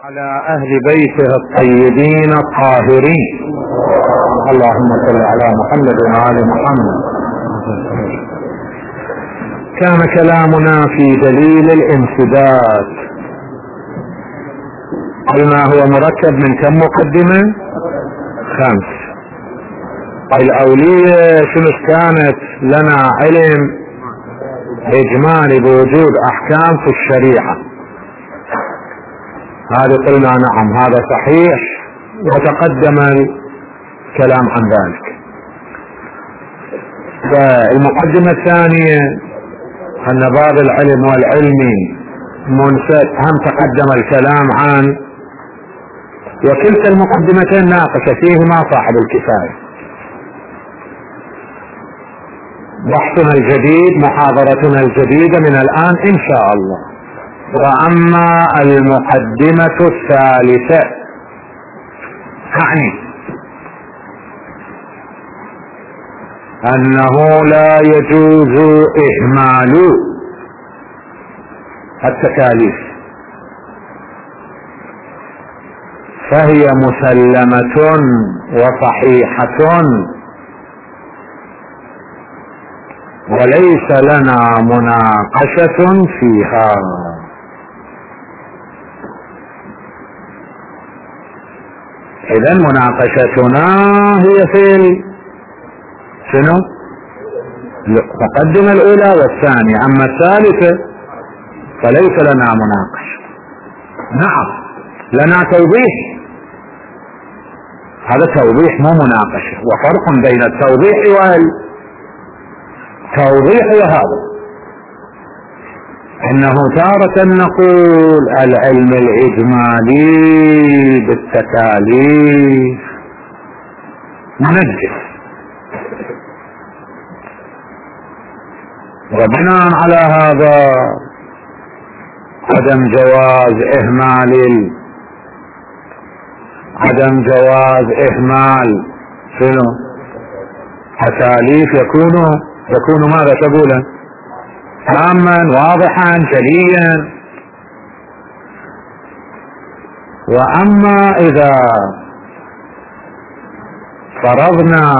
على أهل بيته الطيبين الطاهرين. اللهم صل على محمد وعلى محمد. كان كلامنا في دليل الانسداد. قلنا هو مركب من كم مقدمة؟ 5. الأولية شنو كانت لنا علم إجمالي بوجود أحكام في الشريعة، هذا قلنا نعم هذا صحيح وتقدم الكلام عن ذلك. فالمقدمة الثانية أن باب العلم والعلم منسد، هم تقدم الكلام عن، وكلتا المقدمتين ناقش فيهما صاحب الكفاية. بحثنا الجديد محاضرتنا الجديدة من الآن إن شاء الله. وأما المقدمة الثالثة يعني أنه لا يجوز إهمال التكاليف، فهي مسلمة وصحيحة وليس لنا مناقشة فيها. إذن مناقشتنا هي في شنو؟ المقدمة الأولى والثانية. أما الثالثة فليس لنا مناقشة. نعم لنا توضيح، هذا توضيح مو مناقشة، وفرق بين التوضيح والتوضيح وهذا. انه تارة نقول العلم الاجمالي بالتكاليف منجس، وبناء على هذا عدم جواز اهمال شنو تكاليف يكون ماذا تقوله تاما واضحا جليا. واما اذا فرضنا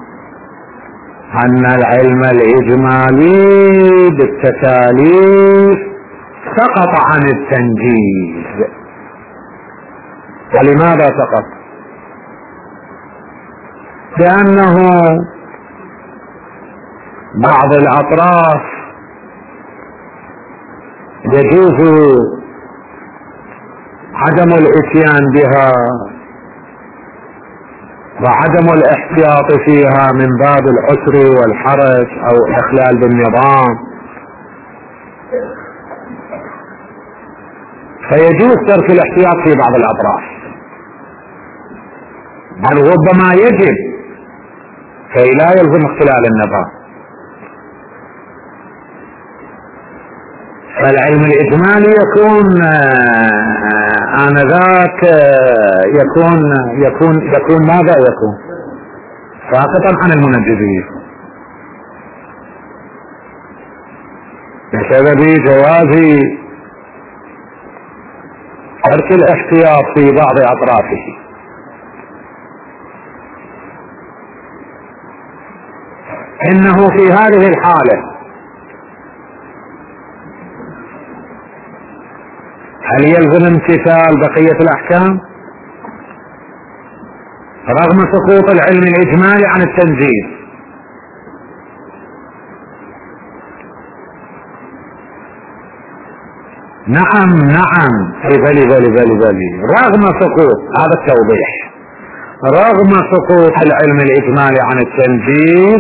ان العلم الاجمالي بالتكاليف سقط عن التنجيز، ولماذا سقط؟ لانه بعض الاطراف يجوز عدم الاتيان بها وعدم الاحتياط فيها من باب العسر والحرج او الاخلال بالنظام، فيجوز ترك الاحتياط في بعض الاطراف، بل ربما يجب كي لا يلزم اختلال النظام. فالعلم الإجمالي يكون آنذاك يكون ماذا يكون ساقطا عن المنجزين بسبب جواز ترك الاحتياط في بعض أطرافه. إنه في هذه الحالة هل يلزم امتثال بقية الأحكام رغم سقوط العلم الإجمالي عن التنجيز؟ نعم بلي رغم سقوط، هذا التوضيح، رغم سقوط العلم الإجمالي عن التنجيز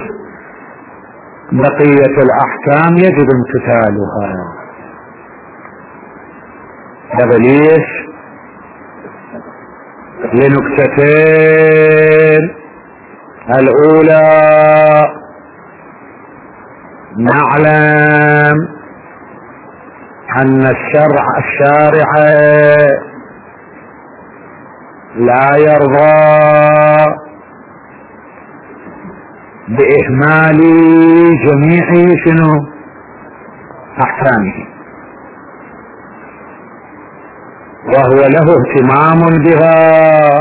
بقية الأحكام يجب امتثالها. ليش؟ لنكتتين. الأولى نعلم أن الشارع لا يرضى بإهمال جميع أحكامه، وهو له اهتمام بها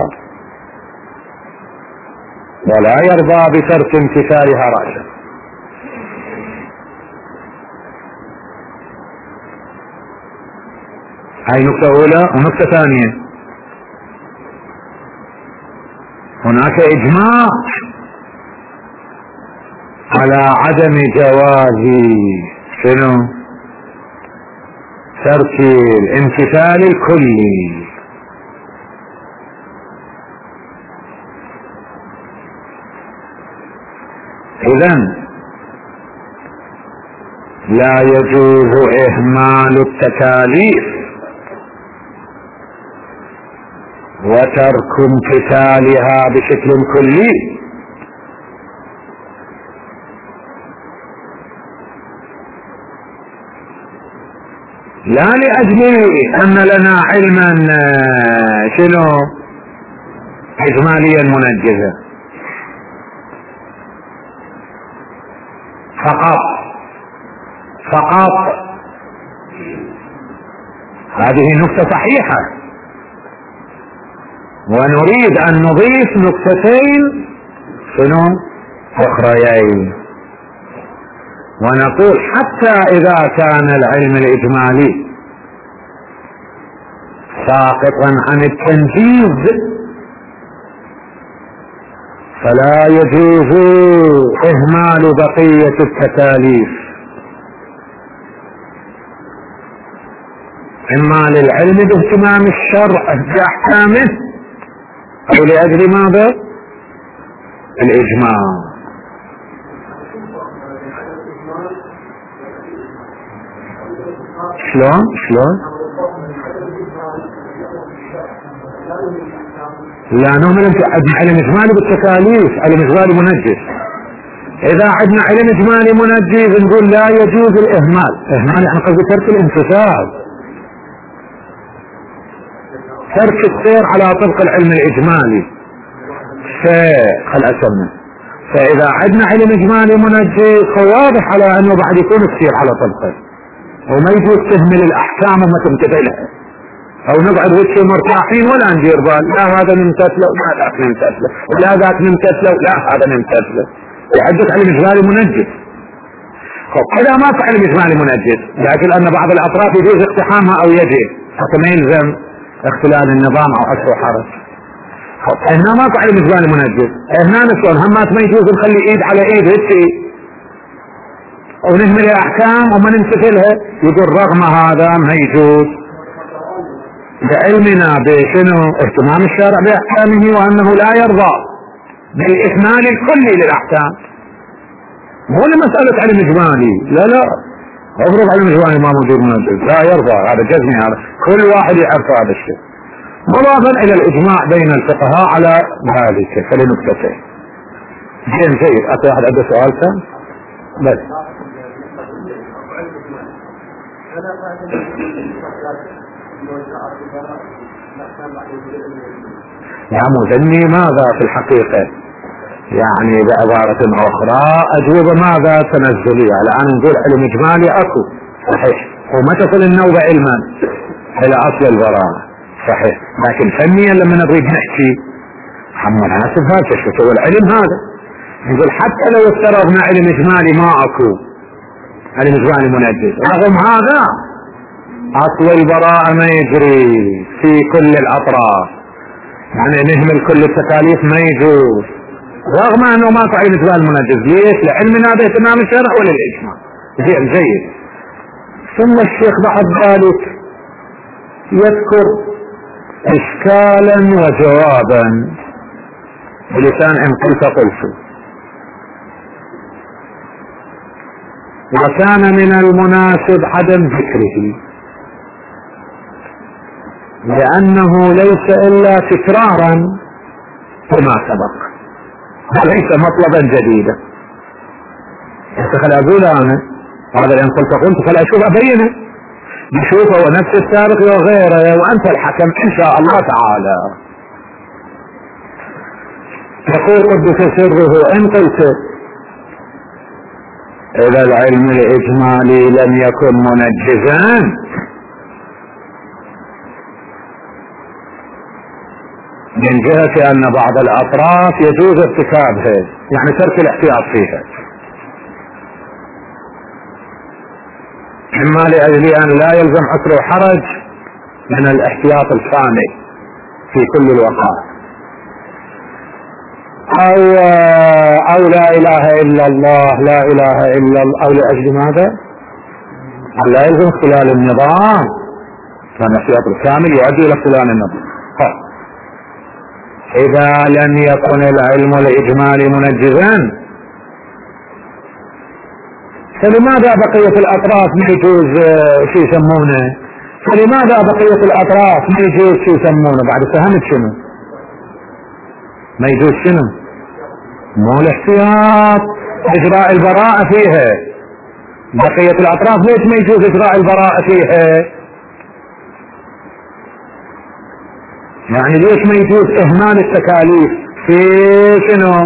ولا يرضى بترك امتثالها رأسا. هاي نقطة أولى. ونقطة ثانية، هناك إجماع على عدم جواز شنو؟ ترك الامتثال الكلي. إذن لا يجوز إهمال التكاليف وترك امتثالها بشكل كلي، لا لأجل أن لنا علما شنو إجماليا منجزا فقط. هذه نقطة صحيحة، ونريد أن نضيف نقطتين شنو أخريين، ونقول حتى إذا كان العلم الإجمالي ساقطا عن التنفيذ فلا يجوز إهمال بقية التكاليف، إما للعلم باهتمام الشرع بأحكامه أو لأجل ماذا؟ الإجماع. شلون؟ لا نؤمن علم إجمالي بالتكاليف، علم إجمالي منجز. إذا عندنا علم إجمالي منجز نقول لا يجوز الإهمال. إهمال يعني قصد ترك الامتثال، ترك السير على طبق العلم الإجمالي. فإذا عندنا علم إجمالي منجز فواضح على أنه بعد يكون السير على طبقه، وما يجوز تهمل الأحكام وما تمتثلها، أو نقعد وجه مرتاحين ولا ندير بال، لا هذا نمتثله ولا ذاك نمتثله ولا ذاك نمتثله ولا هذا نمتثله. وعندك علم إجمالي منجز. إذا ما في علم إجمالي منجز، لكن أن بعض الأطراف يجوز اقتحامها أو يجب حتى ما يلزم اختلال النظام أو حصر وحرج. هنا ما في علم إجمالي منجز، هنا نسوان همات ما يجوز نخلي إيد على إيد هيك ونهمل الأحكام وما نمتثلها. يقول رغم هذا ما يجوز بعلمنا بشنو اهتمام الشارع بأحكامه وأنه لا يرضى بالإهمال الكلي للأحكام. مو لمسألة علم إجمالي، لا أفرض علم إجمالي ما موجود منجز، لا يرضى، هذا جزمي، هذا كل واحد يعرف هذا الشيء. مضافا إلى الإجماع بين الفقهاء على ذلك. فلنكتتين جيد. أتى واحد عنده سؤال كان بس يا مذني ماذا في الحقيقة؟ يعني بعبارة أخرى أجوبة ماذا تنزلية. الآن نقول علم إجمالي أكو صحيح، وما تصل النوبة علما إلى أصل البراءة صحيح، لكن فنيا لما نريد نحكي محمد حاسب هذا شو العلم هذا، نقول حتى لو افترضنا علم إجمالي ما أكو علم إجمالي منجز، رغم هذا أصل البراءة ما يجري في كل الأطراف، يعني نهمل كل التكاليف ما يجوز رغم أنه ما في علم إجمالي منجز. ليش؟ لعلمنا باهتمام الشرع وللإجماع. جيد. ثم الشيخ بعد ذلك يذكر إشكالا وجوابا بلسان إن قلت وكان من المناسب عدم ذكره لأنه ليس إلا تكرارا وما سبق وليس مطلبا جديدا. فخل أقول أنا هذا إن قلت فلا أشوف أبينه نشوفه ونفس السابق وغيره وأنت الحكم إن شاء الله تعالى. يقول قدس سره إن قلت إذا العلم الإجمالي لم يكن منجزا من جهة أن بعض الأطراف يجوز ارتكابها، يعني ترك الاحتياط فيها، إما لأجل أن لا يلزم عسر وحرج من الاحتياط الكامل في كل الوقائع، أو لا إله إلا الله، لا إله إلا الله، أو لأجل ماذا؟ لا يلزم اختلال النظام، فالاحتياط الكامل يؤدي إلى اختلال النظام. إذا لم يكن العلم الإجمالي منجزا، فلماذا بقية الأطراف ما يجوز شو يسمونه؟ فلماذا بقية الأطراف ما يجوز شو يسمونه؟ بعد فهمت شنو ما يجوز؟ شنو؟ مو الاحتياط، إجراء البراءة فيها. بقية الأطراف ليش ما يجوز إجراء البراءة فيها؟ يعني ليش ما يجوز إهمال التكاليف في شنو؟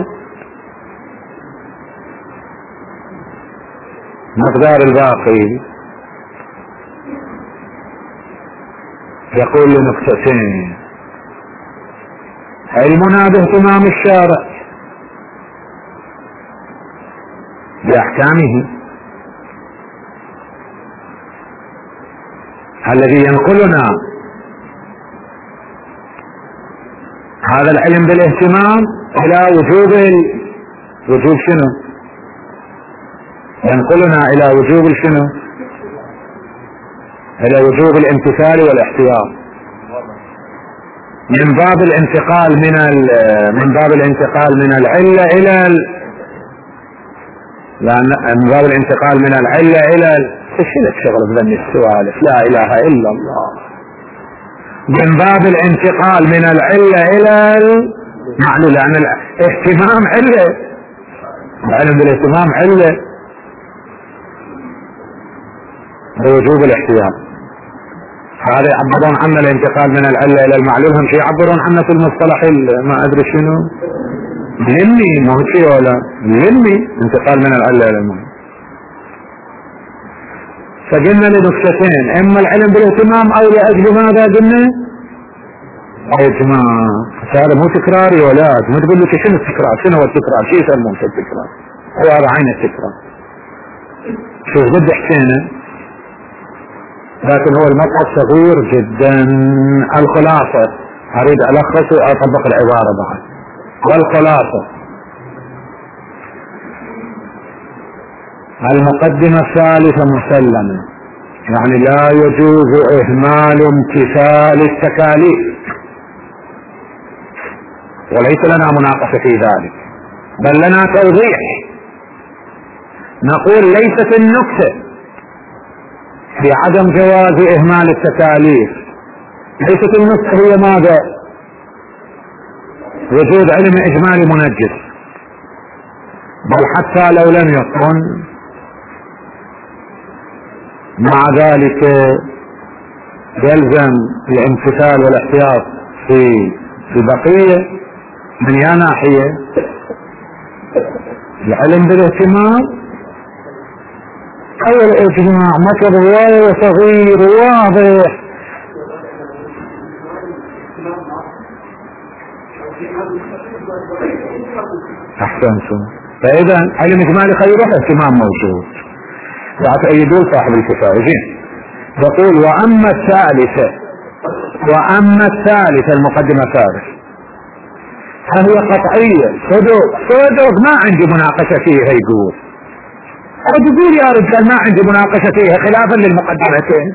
مقدار الباقي. يقول لنقطتين: علمنا باهتمام الشارع بأحكامه الذي ينقلنا هذا العلم بالاهتمام إلى وجوب شنو؟ ينقلنا إلى وجوب شنو؟ إلى وجوب الامتثال والاحتياط، من باب الانتقال من العلة إلى من باب الانتقال من العلة إلى تشيلك شغل بذني السوالف، لا إله إلا الله. من باب الانتقال من العلة إلى المعلول، لأن الاهتمام علة، العلم بالاهتمام علة بوجوب الاحتياط. هذا يعبرون عنه الانتقال من العلة إلى المعلول، هم شيء يعبرون عنه في المصطلح ما أدري شنو، لمي، ما هو شيء ولا لمي، انتقال من العلة إلى المعلول. فقلنا لنقطتين: إما العلم بالاهتمام أو لأجل ماذا قلنا؟ اهتمام. هذا مو تكراري ولا ما تقول لك شنو التكرار، شنو هو التكرار، شو يسمونه التكرار، هو عين التكرار. شو بدي حسينه، لكن هو المطلب صغير جدا. الخلاصة أريد ألخص وأطبق العبارة بعد. والخلاصة: المقدمة الثالثة مسلمة، يعني لا يجوز إهمال امتثال التكاليف، وليس لنا مناقشة في ذلك، بل لنا توضيح. نقول ليست النكتة في عدم جواز إهمال التكاليف، ليست النكتة هي ماذا؟ وجود علم إجمالي منجز، بل حتى لو لم يكن مع ذلك يلزم الامتثال والاحتياط في بقية من يا ناحية. العلم بالاهتمام أو الإجماع مطلب رواية صغير واضح. أحسنتم. فإذا علم إجمالي خير اهتمام موجود، لا تأيدون صاحب الكفاية. يقول: وأما الثالثة المقدمة الثالثة فهي قطعية صدق ما عندي مناقشة فيها. يقول يا رجال ما عندي مناقشة فيها خلافا للمقدمتين،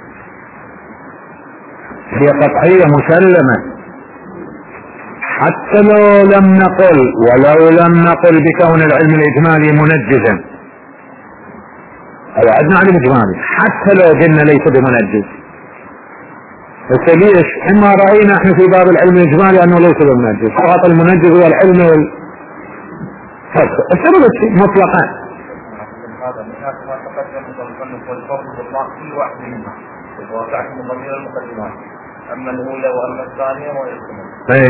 هي قطعية مسلمة حتى لو لم نقل بكون العلم الإجمالي منجزا. عندنا علم إجمالي حتى لو قلنا ليس بمنجز. ليش؟ إما رأينا احنا في باب العلم الإجمالي أنه ليس بمنجز، فقط المنجز هو العلم مطلقا. هذا من هناك ما تقدم المصنف والفرض بالله كل واحد منهما ووضعت ضمير المقدمات، اما الاولى واما الثانيه ويسمى.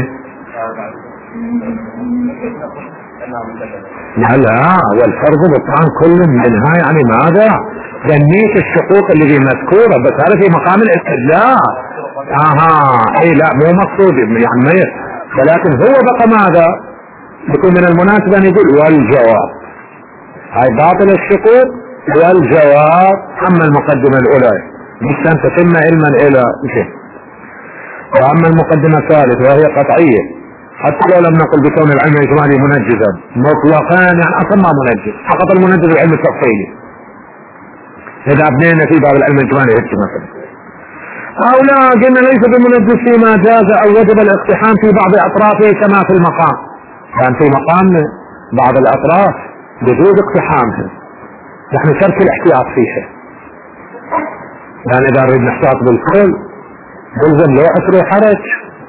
لا والفرض بطلان كل منها، يعني ماذا؟ جنيت الشقوق اللي مذكوره، بس هذا في مقام الاستدلال. اي لا مو مقصود، يعني ولكن هو بقى ماذا؟ يكون من المناسب ان يقول والجواب. هاي باطل الشكوك والجواب. اما المقدمة الاولى مش ان تتم علما الى شيء. واما المقدمة الثالثة وهي قطعية، حتى لو لم نقل بكون العلم الاجمالي منجزا مطلقا، يعني اصلا ما منجز، فقط المنجز العلم التفصيلي. اذا ابنينا في باب العلم الاجمالي هيك مثلا، او لا قلنا ليس بمنجز فيما جاز او وجب الاقتحام في بعض اطرافه كما في المقام. كان في مقام بعض الاطراف يجوز اقتحامها، نحن ترك الاحتياط فيها. يعني اذا نريد نحتاط بالكل يلزم لو اسر وحرج،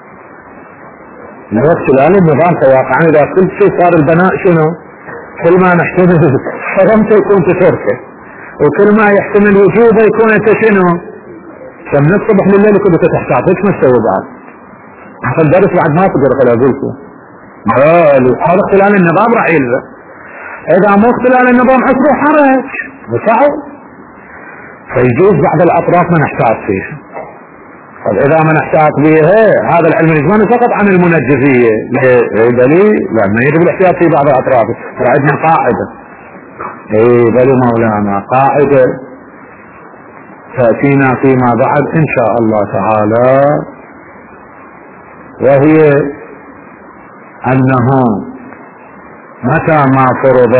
لو اختلال النظام. فواقعا اذا كل شيء صار البناء شنو؟ كل ما نحتمل حرمته يكون تتركه، وكل ما يحتمل وجوبه يكون انت شنو؟ فمن الصبح لليل كله تحتاط. ايش ما تسوي بعد؟ حتى الدرس بعد ما تقدر خلال اقولكم هذا اختلال النظام راح يلزم. اذا مو اختلال النظام اسر وحرج وصعب، فيجوز بعض الاطراف ما نحتاط فيها. طب اذا ما نحتاط بها هذا العلم الاجمالي فقط عن المنجزية. دليل لما يجب الاحتياط في بعض الاطراف. وعندنا قاعدة، بل مولانا قاعدة تأتينا فيما بعد ان شاء الله تعالى، وهي انه متى ما فرض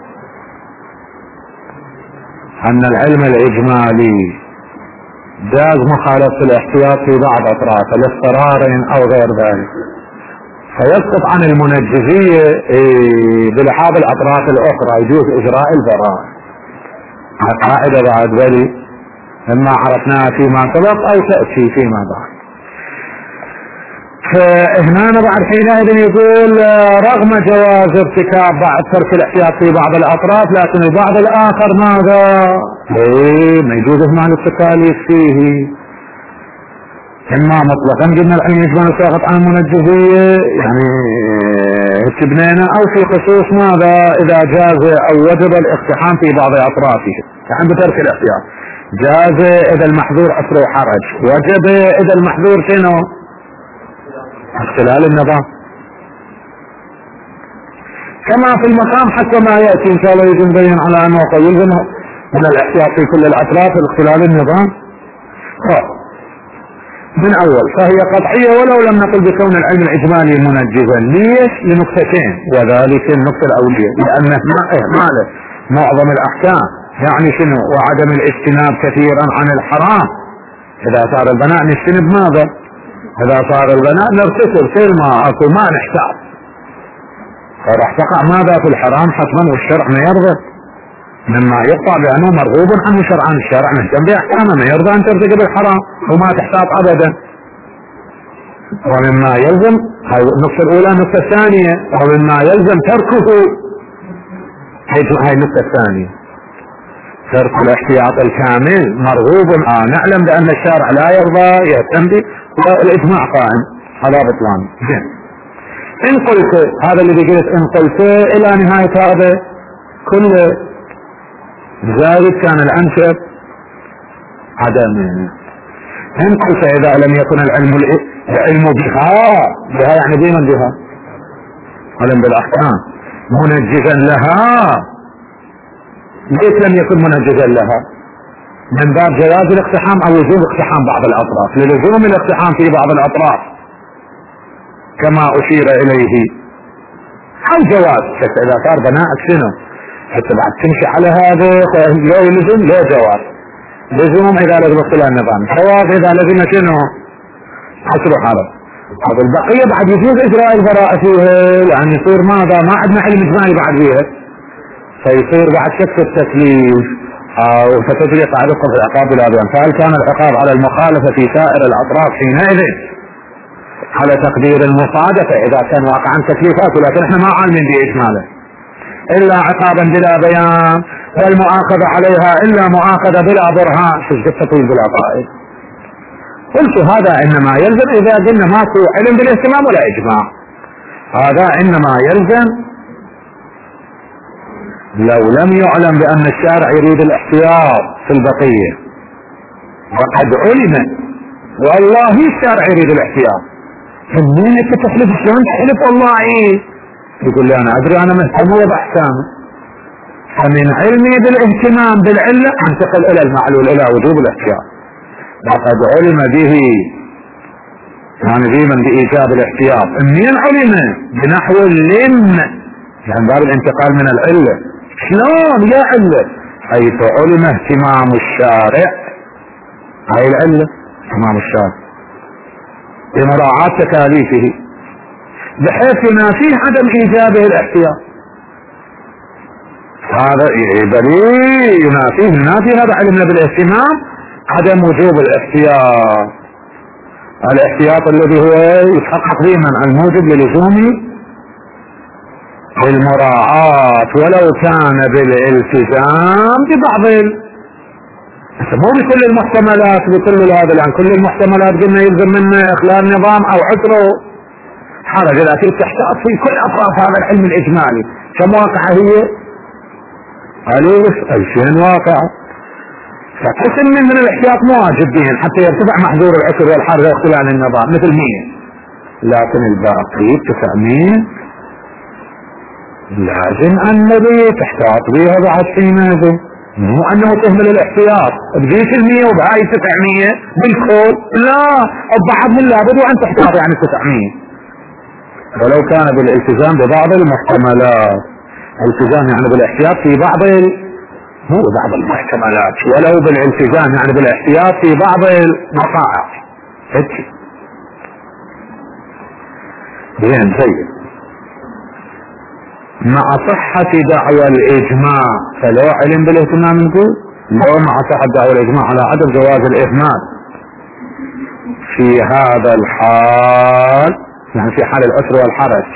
ان العلم الاجمالي جاز مخالفة الاحتياط في بعض اطرافه لاضطرار او غير ذلك، فيسقط عن المنجزية بلحاظ الاطراف الاخرى يجوز اجراء البراءة. قاعدة بعد ذلك اما عرفناها فيما سبق او تأتي فيما بعد. فهنا بعد حينئذ يقول رغم جواز ارتكاب بعد ترك الاحتياط في بعض الاطراف، لكن البعض الاخر ماذا؟ ما يجوز اهمال التكاليف فيه. اما مطلقا قلنا العلم الاجمالي ساقط عن المنجزية، يعني تبنينا، او في خصوص ماذا؟ اذا جاز او وجب الاقتحام في بعض اطرافه، يعني بترك الاحتياط. جاز اذا المحظور اسر وحرج، وجب اذا المحظور شنو؟ اختلال النظام. كما في المقام حتى ما يأتي ان شاء الله يجب نبين على انه يلزم من الاحتياط في كل الاطراف اختلال النظام. من اول فهي قطعية ولو لم نقل بكون العلم الاجمالي منجزا. ليش؟ لنقطتين، وذلك النقطة الاولية لانه اهماله معظم الاحكام، يعني شنو؟ وعدم الاجتناب كثيرا عن الحرام. اذا صار البناء نجتنب ماذا؟ اذا صار البناء نرتكب كل ما اكو ما نحتاج، فراح تقع ماذا في الحرام حتما، والشرع ما يرضى. مما يقطع بانه مرغوب عنه شرعا، الشرع مهتم باحكامه، ما يرضى ان ترتكب الحرام وما تحتاط ابدا. ومما يلزم، هاي النقطة الاولى. النقطة الثانية ومما يلزم تركه، هاي النقطة الثانية، ترك الاحتياط الكامل مرغوب. نعلم بان الشارع لا يرضى يهتم به، والاجماع قائم على بطلان. ان قلت هذا الذي قلت، ان قلت الى نهاية هذا كل ذلك كان الانسب عدم. ان قلت اذا لم يكن العلم بها يعني بها علم بالاحكام منجزا لها، ليش لم يكن منجزا لها؟ من باب جواز الاقتحام او وجوب اقتحام بعض الاطراف، للزوم الاقتحام في بعض الاطراف كما اشير اليه، او جواز. حتى اذا صار بناءك شنو حتى بعد تمشي على هذا لا يلزم، لا جواز. لزوم اذا لزم اختلال النظام، جواز اذا لزم شنو حصل حاله. هذا البقية بعد يجوز اجراء البراءة فيها، يعني يصير ماذا؟ ما عندنا علم اجمالي بعد فيها، فيصير بعد شك التكليف او فتجري قاعدة في العقاب الابيان. فهل كان العقاب على المخالفة في سائر الاطراف حينئذ على تقدير المصادفة اذا كان واقعا تكليفات، ولكن احنا ما عالمين باجماله، الا عقابا بلا بيان، والمؤاخذة عليها الا مؤاخذة بلا برهان. شو التطويل بلا قائد؟ قلت هذا انما يلزم اذا قلنا ماكو علم بالاهتمام ولا اجماع. هذا انما يلزم لو لم يعلم بان الشارع يريد الاحتياط في البقية، وقد علم والله الشارع يريد الاحتياط، منين انت تحلف؟ شلون تحلف والله؟ يقول لي انا ادري، انا مهتم باحكامه. فمن علمي بالاهتمام بالعله انتقل الى المعلول، الى وجوب الاحتياط. لقد علم به، يعني ديما بايجاب الاحتياط. منين علم؟ بنحو اللم، يعني باب الانتقال من العله. شلون يا عله؟ حيث علم اهتمام الشارع، هاي العله اهتمام الشارع بمراعاة تكاليفه بحيث ينافيه عدم ايجابه الاحتياط. هذا ينافي هذا علمنا بالاهتمام عدم وجوب الاحتياط. الاحتياط الذي هو يتحقق به منع الموجب للزوم المراعاة ولو كان بالالتزام ببعض مو بكل المحتملات، بكل هذا، لان كل المحتملات قلنا يلزم منه اخلال نظام او عسره حرج، لكن تحتاط في كل اطراف هذا العلم الاجمالي. كم واقعة هي؟ 2000 واقعة. فقسم من الاحتياط مو واجب بهم حتى يرتفع محظور العسر والحرج واختلال النظام مثل 100، لكن الباقي 900 لازم النبي تحتاط بها بعد حينئذ. مو انه تهمل الاحتياط بذيك 100 وبهاي 900 بالكل، لا، البعض من لابد وان تحتاط يعني 900 ولو كان بالالتزام ببعض المحتملات. الالتزام يعني بالاحتياط في بعض مو بعض المحتملات، ولو بالالتزام يعني بالاحتياط في بعض المقاعد. هيك زين زين. مع صحة دعوى الإجماع، فلو علم بالاهتمام نقول لو مع صحة دعوى الإجماع على عدم جواز الإهمال في هذا الحال، يعني في حال العسر والحرج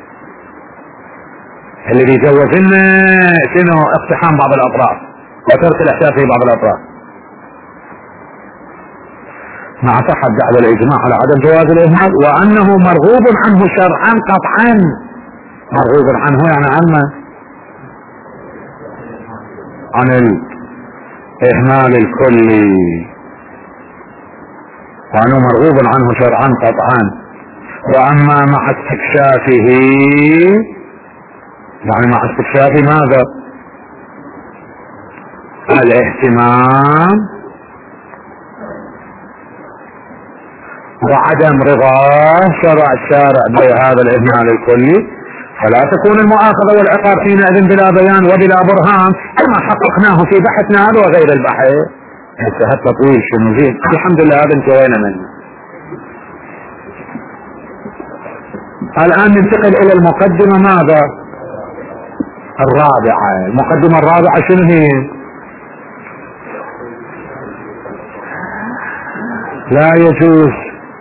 اللي بيجوز لنا شنو اقتحام بعض الأطراف وترك الاحتياط في بعض الأطراف. مع صحة دعوى الإجماع على عدم جواز الإهمال وأنه مرغوب عنه شرعا قطعا. مرغوب عنه يعني عن الإهمال الكلي، وأنه مرغوب عنه شرعا قطعا. وأما مع استكشافه، يعني مع استكشاف ماذا؟ الاهتمام وعدم رضاه شرع الشارع بهذا الإهمال الكلي، فلا تكون المؤاخذة والعقاب حينئذ بلا بيان وبلا برهان كما حققناه في بحثنا هذا وغير البحث. هذا تطويل شنو زين، الحمد لله هذا انتهينا منه. الآن ننتقل إلى المقدمة ماذا؟ الرابعة. المقدمة الرابعة شنو هي؟ لا يجوز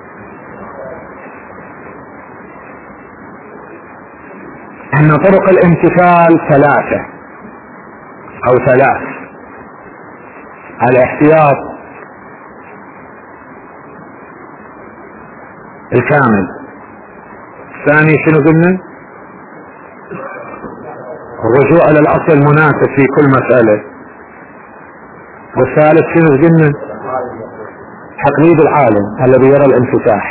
أن طرق الامتثال 3 أو 3. الاحتياط الكامل، الثاني شنو قلنا؟ الرجوع إلى الأصل المناسب في كل مسألة، والثالث شنو قلنا؟ تقليد العالم الذي يرى الانفتاح.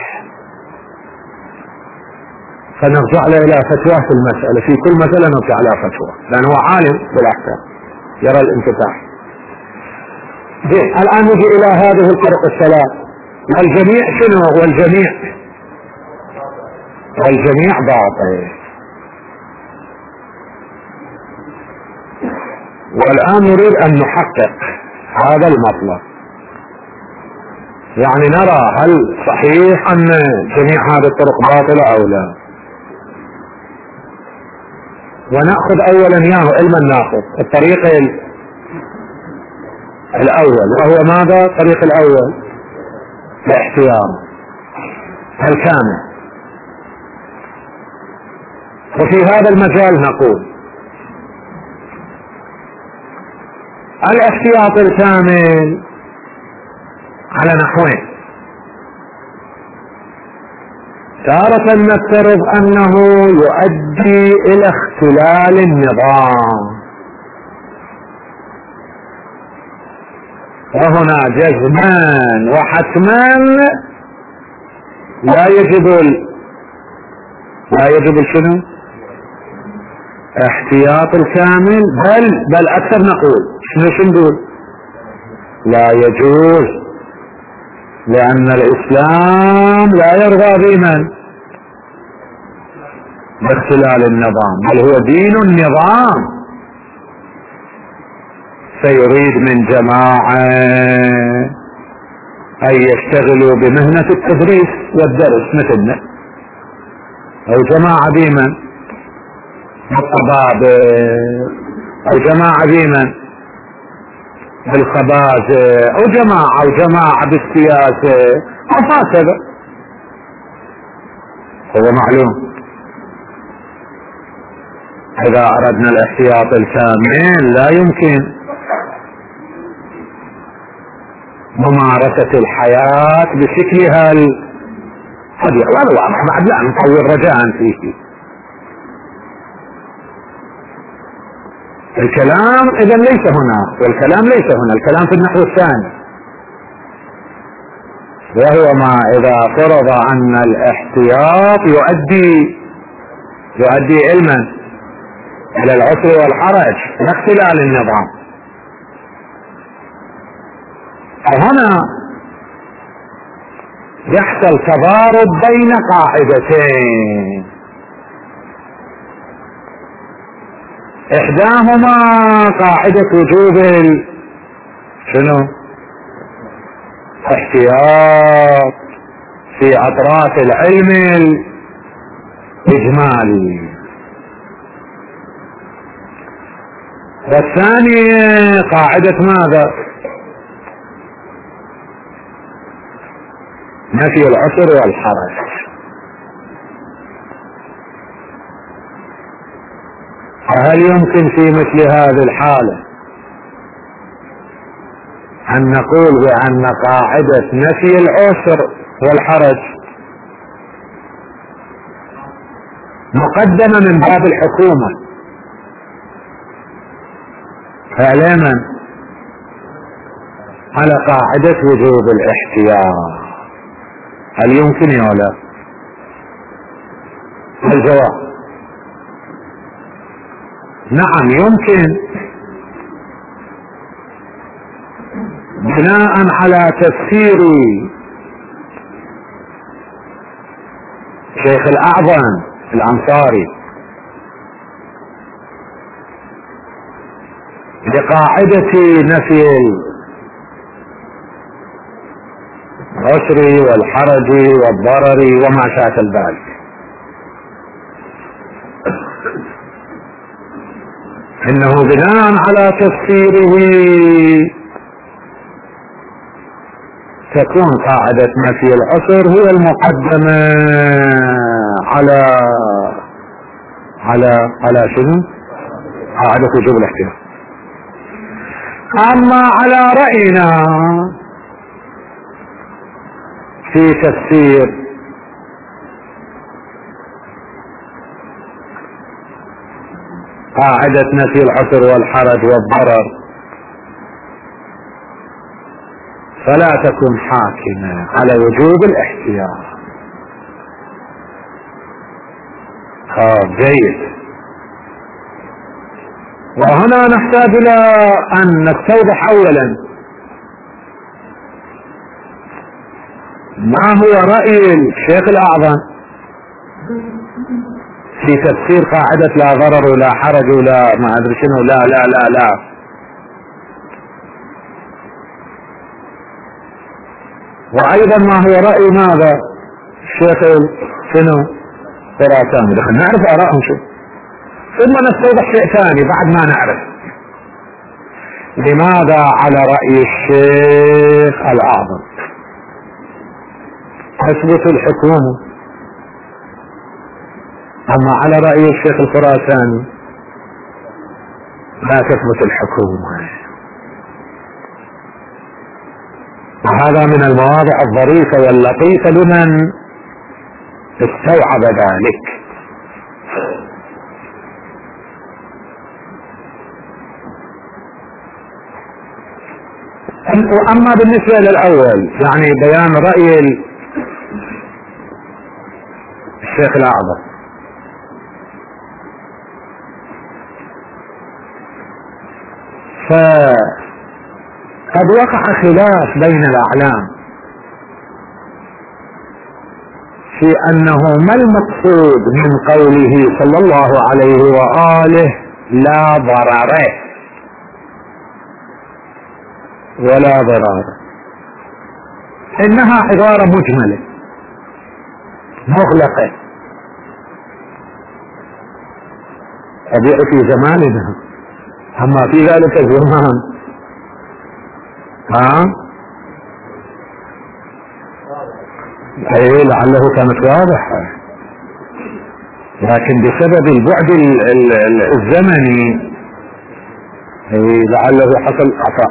فنرجع له الى فتواه في المسألة، في كل مسألة نرجع على فتوى لانه هو عالم بالاحكام يرى الانفتاح. الان نجي الى هذه الطرق 3. الجميع شنو؟ والجميع باطل. والان نريد ان نحقق هذا المطلب، يعني نرى هل صحيح ان جميع هذه الطرق باطلة او لا. ونأخذ اولا علما ناخذ الطريق الاول، وهو ماذا؟ الطريق الاول الاحتياط الكامل. وفي هذا المجال نقول الاحتياط الكامل على نحوين. تارة نفترض انه يؤدي الى اختلال النظام، وهنا جزما وحتما لا يجب لا يجب شنو؟ احتياط الكامل، بل اكثر نقول شنو نقول؟ لا يجوز، لان الاسلام لا يرضى بمن؟ باختلال النظام، بل هو دين النظام. فيريد من جماعة أن يشتغلوا بمهنة التدريس والدرس مثلنا، أو جماعة بمن؟ بالطبابة، أو جماعة بمن؟ بالخبازة، أو جماعة بالسياسة، وهكذا. هو معلوم إذا أردنا الاحتياط الكامل لا يمكن ممارسة الحياة بشكلها الواضح. بعد لا نطول رجاء فيه. الكلام إذا ليس هنا، والكلام ليس هنا، الكلام في النحو الثاني، وهو ما إذا فرض أن الاحتياط يؤدي علما إلى العسر والحرج باختلال النظام. وهنا يحصل تضارب بين قاعدتين، إحداهما قاعدة وجوب احتياط في أطراف العلم الإجمالي، والثانية قاعدة ماذا؟ نفي العسر والحرج. فهل يمكن في مثل هذه الحالة أن نقول بأن قاعدة نفي العسر والحرج مقدمة من باب الحكومة فعلما على قاعدة وجوب الاحتياط؟ هل يمكن يا لا؟ الجواب نعم يمكن، بناء على تفسير شيخ الأعظم الأنصاري لقاعدة نفي العسر والحرج والضرر وما شاكل ذلك. إنه بناء على تفسيره تكون قاعدة نفي العسر هي المقدمة على شنو؟ قاعدة وجوب الاحتياط. أما على رأينا في تفسير قاعدة نفي العسر والحرج والضرر فلا تكن حاكمة على وجوب الاحتياط. جيد. وهنا نحتاج إلى أن نستوضح أولا ما هو رأي الشيخ الأعظم في تفسير قاعدة لا ضرر ولا حرج ولا ما أدري شنو لا لا لا لا. وأيضا ما هو رأي ماذا الشيخ شنو خراساني. دخل نعرف آرائهم شو، ثم نستوضح شيء ثاني بعد ما نعرف لماذا على رأي الشيخ الأعظم تثبت الحكومة أما على رأي الشيخ الخراساني لا تثبت الحكومة. وهذا من المواضع الظريفة واللطيفة لمن استوعب ذلك. وأما بالنسبة للأول يعني بيان رأي الشيخ الأعظم فقد وقع خلاف بين الأعلام في أنه ما المقصود من قوله صلى الله عليه وآله لا ضرر ولا ضرار. إنها عبارة مجملة مغلقة طبيعي في زماننا، أما في ذلك الزمان أي لعله كانت واضحة، لكن بسبب البعد الزمني لعله حصل خطأ.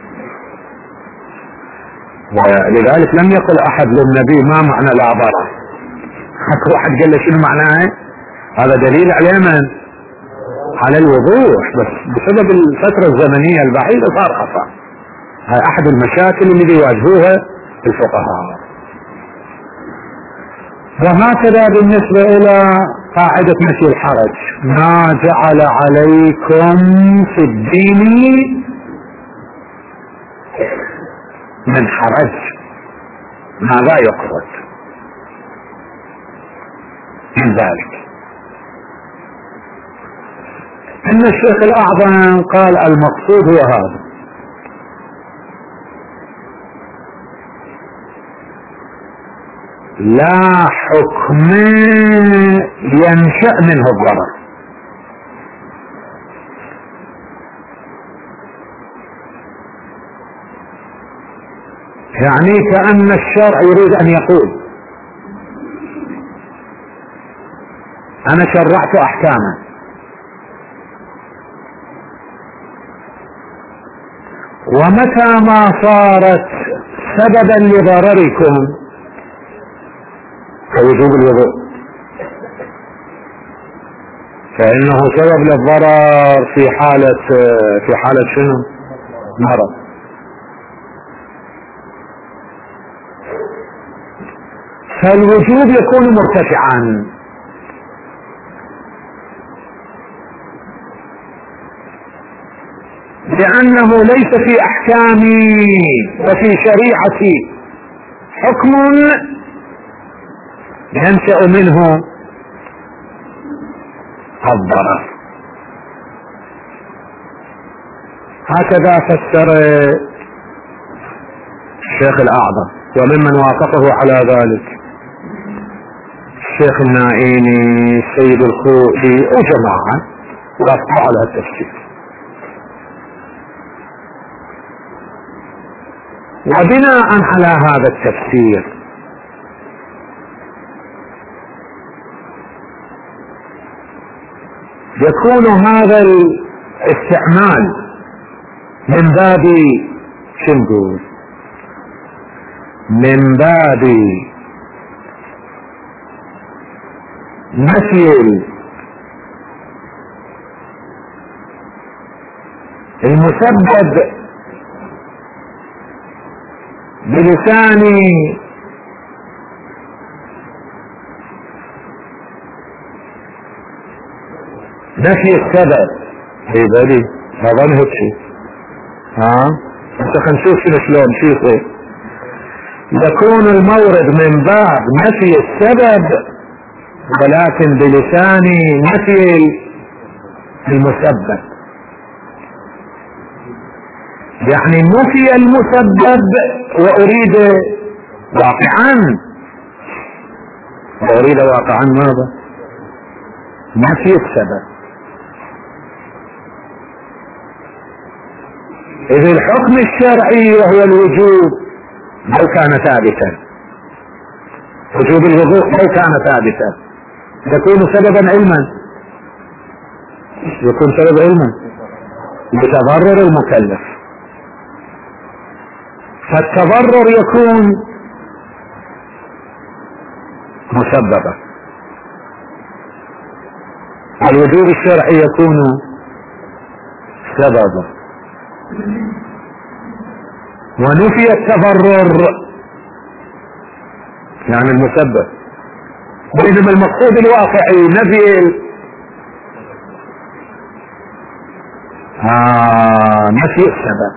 ولذلك لم يقل أحد للنبي ما معنى لا ضرر، حتى واحد قال له شنو معناه، هذا دليل على من؟ على الوضوح، بس بسبب الفترة الزمنية البعيدة صار خطأ. هاي أحد المشاكل اللي بيواجهوها الفقهاء. وهكذا بالنسبة إلى قاعدة نفي الحرج، ما جعل عليكم في الدين من حرج، ماذا يقصد من ذلك؟ إن الشيخ الأعظم قال المقصود هو هذا، لا حكم ينشأ منه الضرر، يعني كأن الشرع يريد أن يقول أنا شرعت أحكاما ومتى ما صارت سببا لضرركم كوجوب الوضوء فإنه سبب للضرر في حالة شنو؟ مرض. فالوجوب يكون مرتفعا، لأنه ليس في أحكامي وفي شريعتي حكم ينشأ منه الضرر. هكذا فسر الشيخ الأعظم، وممن وافقه على ذلك الشيخ النائيني، السيد الخوئي وجماعة وافقوا على التفسير. وبناء على هذا التفسير يكون هذا الاستعمال من باب شنقول من باب نفي المسبب بلسان نفي السبب في بالي هذا هيك شيء. انت خنشوف شلون شيء يكون المورد من باب نفي السبب ولكن بلسان نفي المسبب، يعني نفي المسبب وأريد واقعا ماذا؟ نفي السبب. إذ الحكم الشرعي وهو الوجوب لو كان ثابتا، وجوب الوضوء لو كان ثابتا يكون سببا علما، يكون سبب علما بتضرر المكلف، فالتضرر يكون مسببا، الوجوب الشرعي يكون سببا، ونفي التضرر يعني المسبب، بينما المقصود الواقعي نفي نفي السبب.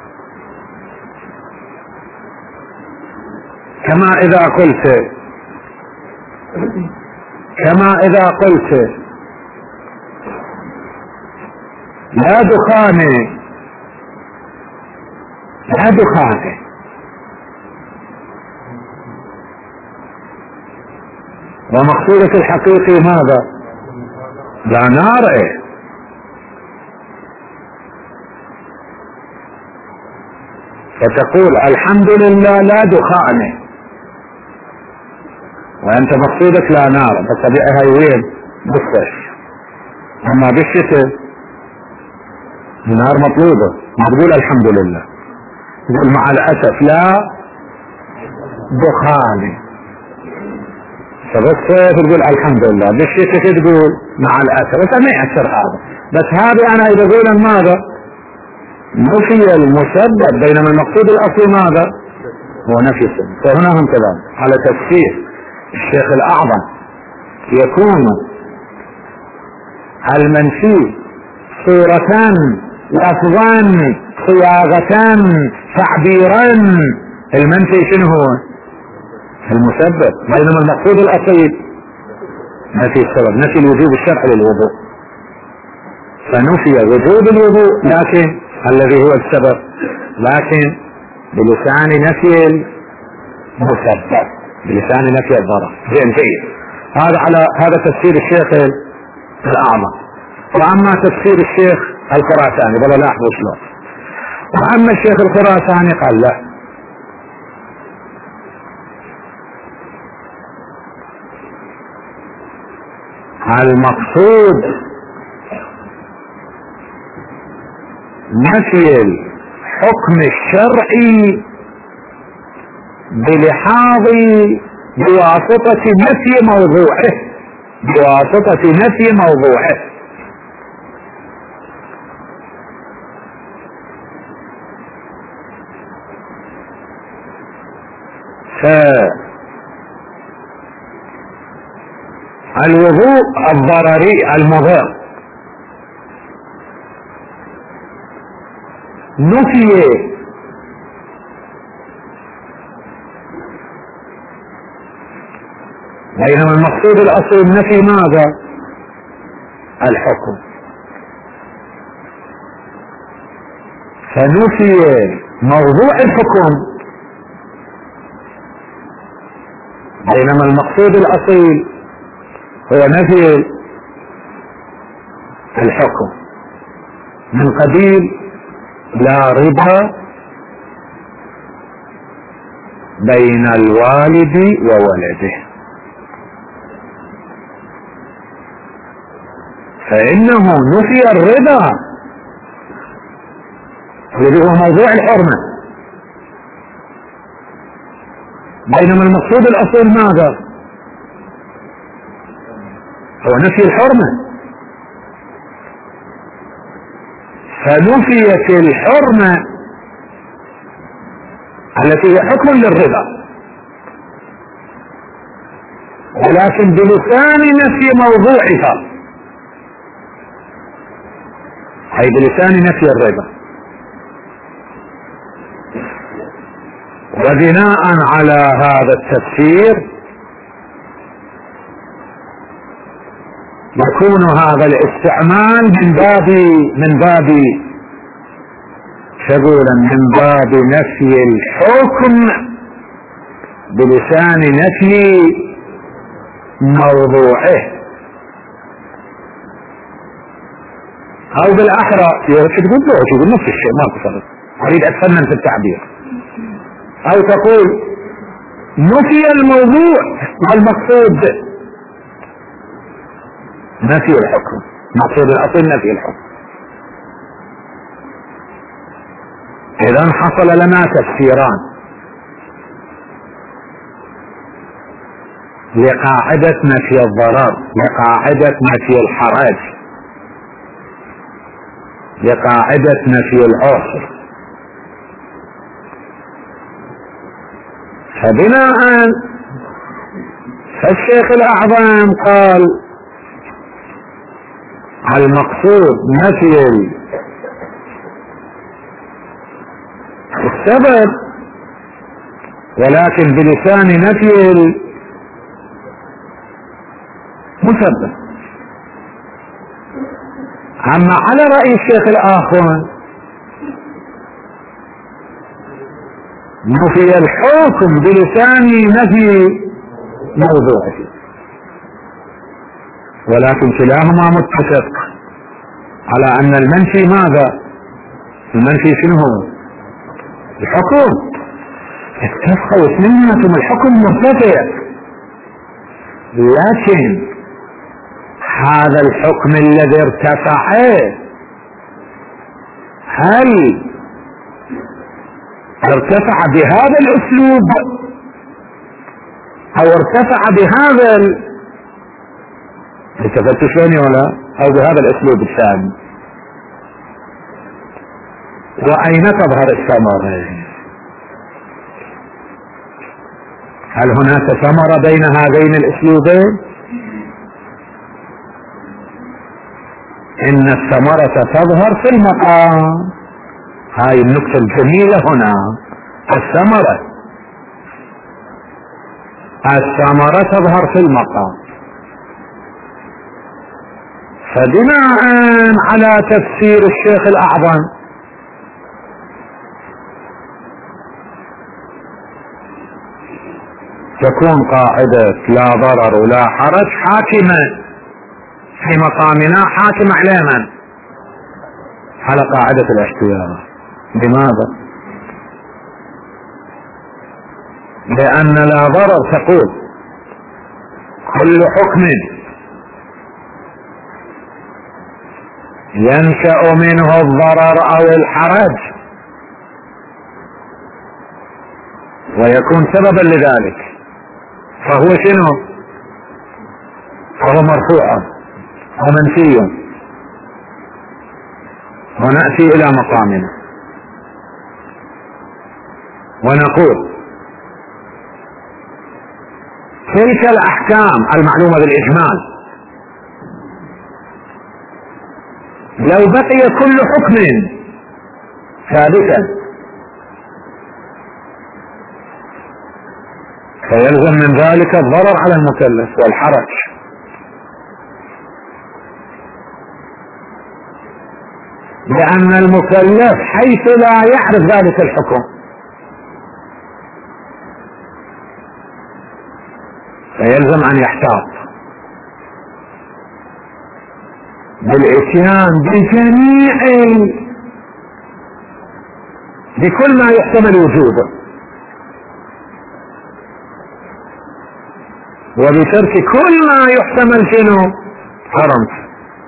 كما إذا قلت لا دخان ومقصودك الحقيقي ماذا؟ لا نار. فتقول الحمد لله لا دخان، وانت مقصودك لا نار، فطبيعها وين؟ بالصيف. اما بالشتاء النار مطلوبة، ما تقول الحمد لله، تقول مع الاسف لا دخان. فبالصيف تقول الحمد لله، بالشتاء تقول مع الاسف. بس ما يأثر هذا، بس هذه انا اذا اقول ماذا؟ نفي المسبب، بينما المقصود الاصلي ماذا؟ هو نفي السبب. فهنا هم كذلك على تفسير الشيخ الاعظم يكون المنفي صورتان، لفظان، صياغتان، تعبيران. المنفي شنو هو؟ المسبب، بينما المقصود الاصلي نفي السبب، نفي الوجوب الشرعي للوضوء. فنفي وجوب الوضوء لكن الذي هو السبب، لكن بلسان نفي المسبب، بلسان نفي الضرر. زين جيد. هذا تفسير الشيخ الاعظم. واما تفسير الشيخ الخراساني بلا لاحظوا شلون. واما الشيخ الخراساني قال لا، المقصود نفي الحكم الشرعي بواسطة نفي موضوعه، فالوضوء الضرري المضر نفي بينما المقصود الاصلي نفي ماذا؟ الحكم. فنفي موضوع الحكم بينما المقصود الاصيل هو نفي الحكم، من قبيل لا ربا بين الوالد وولده، فإنه نفي الربا الذي هو موضوع الحرمة، بينما المقصود الأصل ماذا؟ هو نفي الحرمة. فنفيت الحرمة التي هي حكم للربا، ولكن بلسان نفي موضوعها، أي بلسان نفي الربا. وبناء على هذا التفسير يكون هذا الاستعمال من باب نفي الحكم بلسان نفي موضوعه، او بالاحرى تقول نفس الشيء، ما قصرت، اريد اتفنن في التعبير. او تقول نفي الموضوع والمقصود نفي الحكم، مقصود الاصل نفي الحكم. اذا حصل لنا تفسيران لقاعدة نفي الضرر، لقاعدة نفي الحرج، لقاعدة نفي العسر. فبناء فالشيخ الأعظم قال المقصود نفي السبب، ولكن بلسان نفي المسبب. أما على رأي الشيخ الآخر نفي الحكم بلسان نفي موضوعه، ولكن كلاهما متفق على أن المنفي ماذا؟ المنفي شنو هو؟ الحكم. اتفقوا اثنيناتهم الحكم مرتفع، لكن هذا الحكم الذي ارتفع هل ارتفع بهذا الاسلوب او ارتفع بهذا التفتوا شلوني ولا او بهذا الاسلوب الثاني؟ واين تظهر الثمرة؟ هل هناك ثمرة بين هذين الاسلوبين؟ ان الثمرة تظهر في المقام. هاي النكتة الجميلة هنا، الثمرة تظهر في المقام. فبناء على تفسير الشيخ الأعظم تكون قاعدة لا ضرر ولا حرج حاكمة في مقامنا، حاكم على من؟ على قاعدة الاحتياط. لماذا؟ لأن لا ضرر تقول كل حكم ينشأ منه الضرر أو الحرج ويكون سببا لذلك فهو شنو؟ فهو مرفوع ومنفي. ونأتي إلى مقامنا ونقول تلك الأحكام المعلومة بالإجمال لو بقي كل حكم ثابتا فيلزم من ذلك الضرر على المكلف والحرج، لأن المكلف حيث لا يعرف ذلك الحكم فيلزم أن يحتاط بالإتيان بكل ما يحتمل وجوده وبترك كل ما يحتمل شنو حرمت.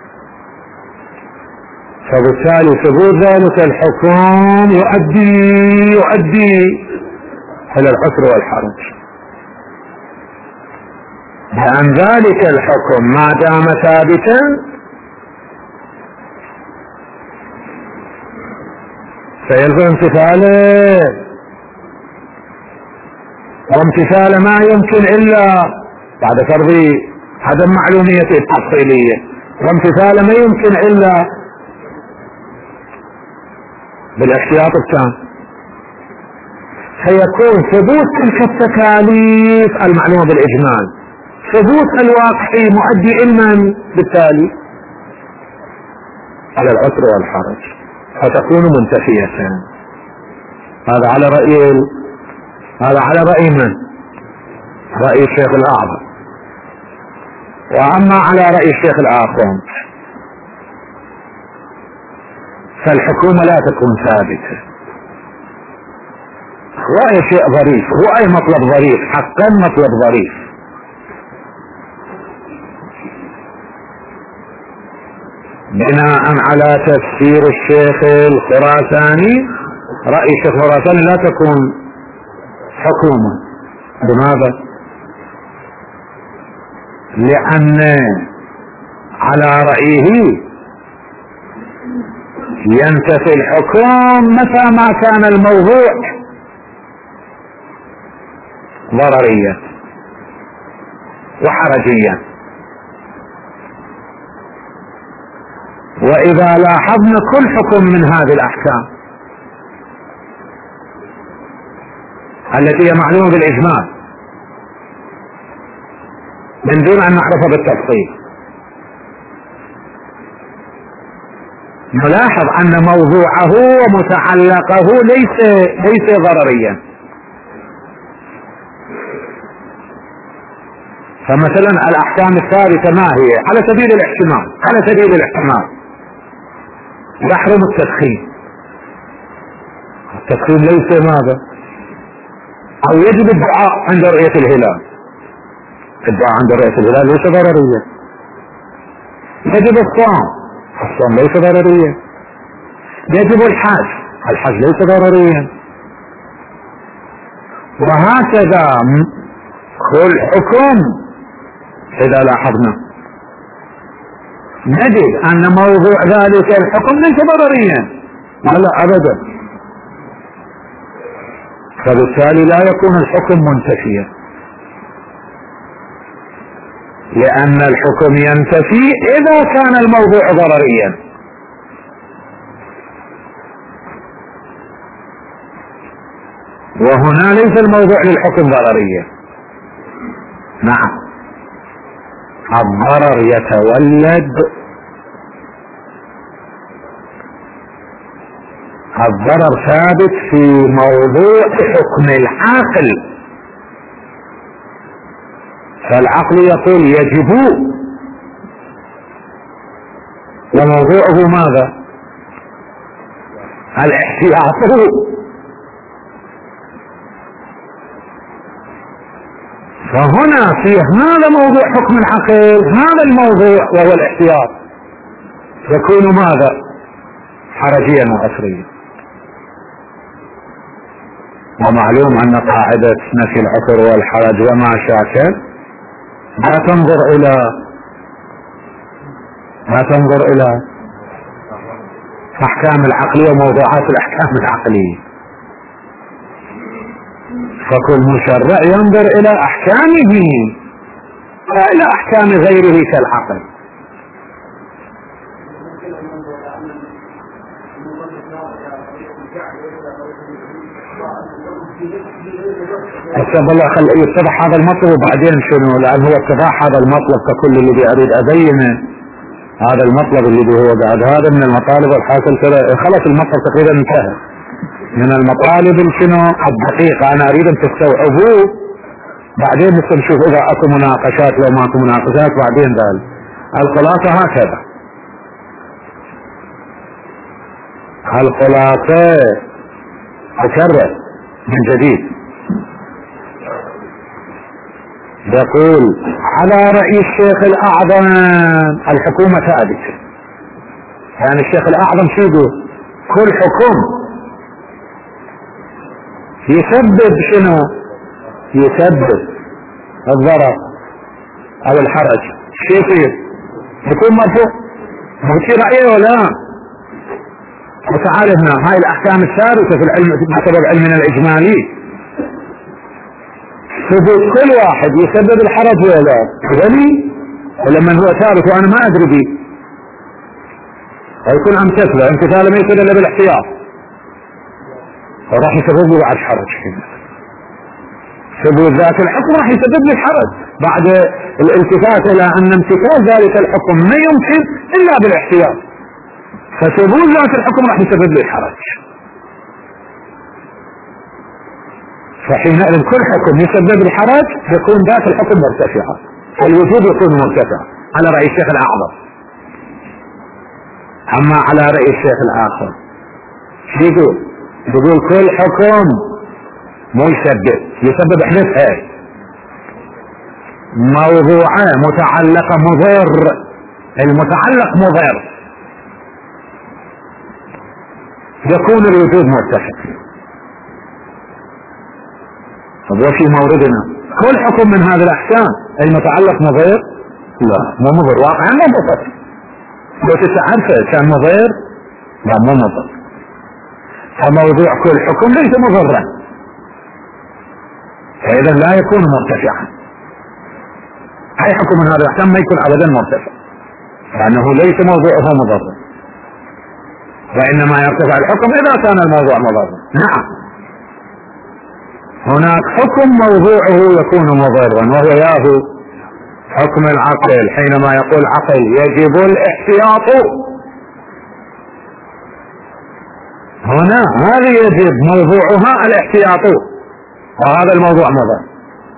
فبالتالي ثبوت ذلك الحكم يؤدي إلى العسر والحرج، لأن ذلك الحكم ما دام ثابتا سيلزم امتثاله، وامتثال ما يمكن إلا بعد فرض عدم معلوميته التفصيلية، وامتثال ما يمكن إلا بالاحتياط التام. فيكون ثبوت تلك التكاليف المعلومة بالإجمال ثبوت الواقعي مؤدي علما بالتالي على العسر والحرج فتكون منتفية. هذا على رأي من؟ رأي الشيخ الأعظم. وأما على رأي الشيخ الآخر فالحكومة لا تكون ثابتة. رأي شيء ظريف، رأي مطلب ظريف، حقا مطلب ظريف. بناء على تفسير الشيخ الخراساني، رأي الشيخ الخراساني لا تكون حكومة. لماذا؟ لأن على رأيه ينتفي الحكم متى ما كان الموضوع ضرريا وحرجيا. وإذا لاحظنا كل حكم من هذه الأحكام التي هي معلومة بالإجمال من دون أن نعرفها بالتفصيل. نلاحظ أن موضوعه ومتعلقه ليس ضرريا. فمثلا الأحكام الثابتة ما هي؟ على سبيل الاحتمال يحرم التدخين. التدخين ليس ماذا؟ أو يجب الدعاء عند رؤية الهلال. الدعاء عند رؤية الهلال ليس ضرريا. يجب الصوم ليس ضرريا. يجب الحج ليس ضرريا. وهكذا كل حكم. إذا لاحظنا نجد أن موضوع ذلك الحكم ليس ضرريا، لا أبدا. فبالتالي لا يكون الحكم منتفيا، لأن الحكم ينتفي إذا كان الموضوع ضرريا. وهنا ليس الموضوع للحكم ضرريا. نعم، الضرر يتولد، الضرر ثابت في موضوع حكم العاقل. فالعقل يقول يجب، وموضوعه ماذا؟ الاحتياط. فهنا في هذا موضوع حكم العقل، هذا الموضوع وهو الاحتياط، يكون ماذا؟ حرجيا وعسريا. ومعلوم أن قاعدة نفي العسر والحرج وما شاكل لا تنظر إلى أحكام العقلية وموضوعات الأحكام العقلية. فكل مشرع ينظر إلى أحكامه لا إلى أحكام غيره كالعقل. أسأل الله يتضح هذا المطلب وبعدين شنو، لأن هو اتضاح هذا المطلب ككل اللي أريد أبينه. هذا المطلب اللي هو بعد هذا من المطالب والحاصل كذا خلص المطلب تقريبا انتهى. من المطالب شنو الدقيقة أنا أريد أن تستوعبوه، بعدين نشوف إذا أكو مناقشات لو ما أكو مناقشات بعدين ذلك. الخلاصة هكذا، الخلاصة أكرر من جديد. يقول على رأي الشيخ الأعظم الحكومة ثابتة. يعني الشيخ الأعظم شو يقول؟ كل حكم يسبب شنو؟ يسبب الضرر أو الحرج، شو يصير؟ يكون مرفوع. هو رأيه ولا؟ وتعال هنا هاي الأحكام الثابتة في العلم تعتبر علمنا الإجمالي. ثبوت كل واحد يسبب الحرج ولا غني، ولما هو ثابت وانا ما ادري به ويكون امتثله امتثاله ما يصير الا بالاحتياط، وراح يسبب لي بعد حرج. ثبوت ذات الحكم راح يسبب لي الحرج بعد الالتفات الى ان امتثال ذلك الحكم ما يمكن الا بالاحتياط، فثبوت ذات الحكم راح يسبب لي الحرج. فحينئذ كل حكم يسبب الحرج يكون ذات الحكم مرتفعة، الوجود يكون مرتفع على رأي الشيخ الأعظم. أما على رأي الشيخ الآخر يقول كل حكم مو يسبب حدث موضوعه متعلقة مضر، المتعلق مضر يكون الوجود مرتفع. طب وفي موردنا كل حكم من هذه الأحكام المتعلق مضر؟ لا مو مضر، واقعا مو مضر. لو تتعرفه كان مضر؟ لا مو مضر. فموضوع كل حكم ليس مضرا، فإذا لا يكون مرتفعا. أي حكم من هذه الأحكام ما يكون أبدا مرتفع، لأنه ليس موضوعه مضرا، وإنما يرتفع الحكم إذا كان الموضوع مضرا. نعم، هناك حكم موضوعه يكون مضرا، وهو ياهو حكم العقل. حينما يقول عقل يجب الاحتياط، هنا هذه يجب موضوعها الاحتياط، وهذا الموضوع مضر.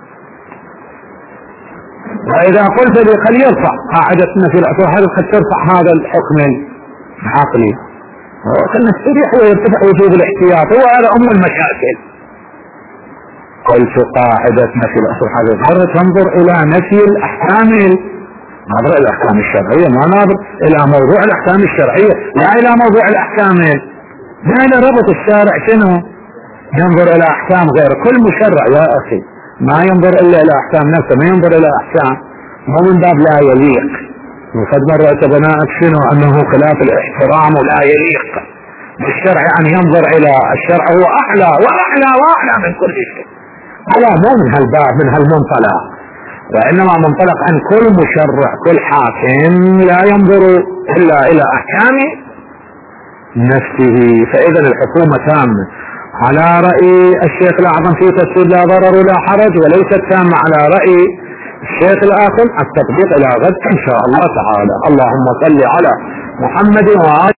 وإذا قلت لي خلي يرفع قاعدة نفي الأصول، هذا قد ترفع هذا الحكم العقلي، خلنا نستريح ويرتفع وجوب الاحتياط، وهذا أم المشاكل. قلت قاعدة نفي الأصول هذا تنظر إلى نفي الأحكام، نظر إلى الأحكام الشرعية، ما نظر إلى موضوع الأحكام الشرعية، لا إلى موضوع الأحكام، لا إلى ربط الشارع شنو ينظر إلى أحكام غير كل مشرع يا أخي، ما ينظر إلا إلى أحكام نفسه، ما ينظر إلى أحكام، مو من باب لا يليق. وقد مرة بناءك شنو أنه خلاف الاحترام ولا يليق بالشرع، يعني ينظر إلى الشرع هو أعلى وأعلى وأعلى من كل شيء. هذا مو من هالباب، من هالمنطلق، وإنما منطلق أن كل مشرع كل حاكم لا ينظر إلا إلى أحكام نفسه. فإذا الحكومة تامة على رأي الشيخ الأعظم في تفسير لا ضرر ولا حرج، وليست تامة على رأي الشيخ الآخر. التطبيق إلى غد إن شاء الله تعالى. اللهم صل على محمد وآله.